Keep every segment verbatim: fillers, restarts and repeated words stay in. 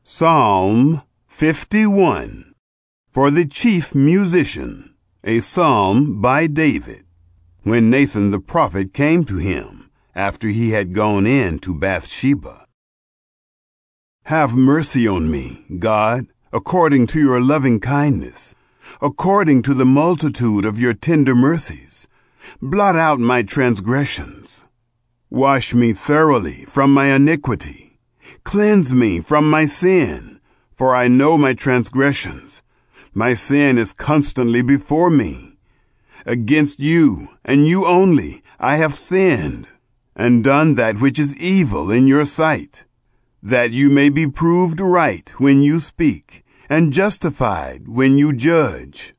Psalm fifty-one. For the chief musician, a psalm by David. When Nathan the prophet came to him, after he had gone in to Bathsheba. Have mercy on me, God, according to your loving kindness, according to the multitude of your tender mercies. Blot out my transgressions. Wash me thoroughly from my iniquity. Cleanse me from my sin, for I know my transgressions. My sin is constantly before me. Against you, and you only, I have sinned, and done that which is evil in your sight, that you may be proved right when you speak, and justified when you judge.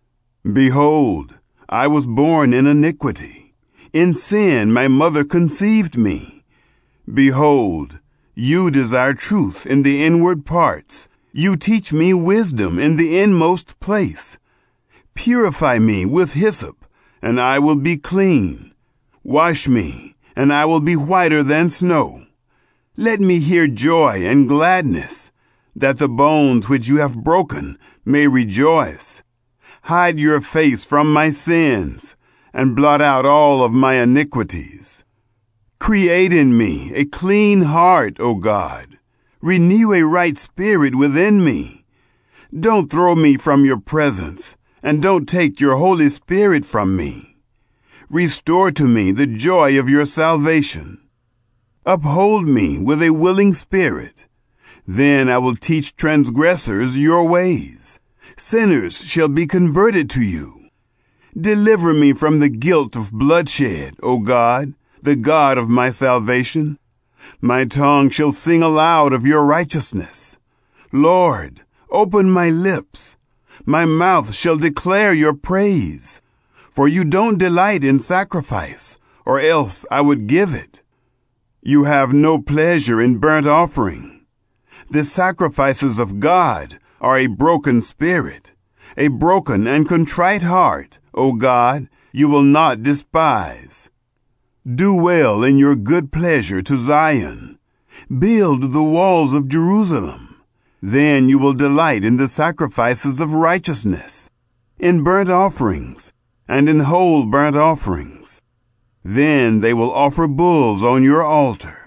Behold, I was born in iniquity. In sin my mother conceived me. Behold, you desire truth in the inward parts. You teach me wisdom in the inmost place. Purify me with hyssop, and I will be clean. Wash me, and I will be whiter than snow. Let me hear joy and gladness, that the bones which you have broken may rejoice. Hide your face from my sins, and blot out all of my iniquities. Create in me a clean heart, O God. Renew a right spirit within me. Don't throw me from your presence, and don't take your Holy Spirit from me. Restore to me the joy of your salvation. Uphold me with a willing spirit. Then I will teach transgressors your ways. Sinners shall be converted to you. Deliver me from the guilt of bloodshed, O God, the God of my salvation. My tongue shall sing aloud of your righteousness. Lord, open my lips. My mouth shall declare your praise. For you don't delight in sacrifice, or else I would give it. You have no pleasure in burnt offering. The sacrifices of God are a broken spirit, a broken and contrite heart, O God, you will not despise. Do well in your good pleasure to Zion. Build the walls of Jerusalem. Then you will delight in the sacrifices of righteousness, in burnt offerings, and in whole burnt offerings. Then they will offer bulls on your altar.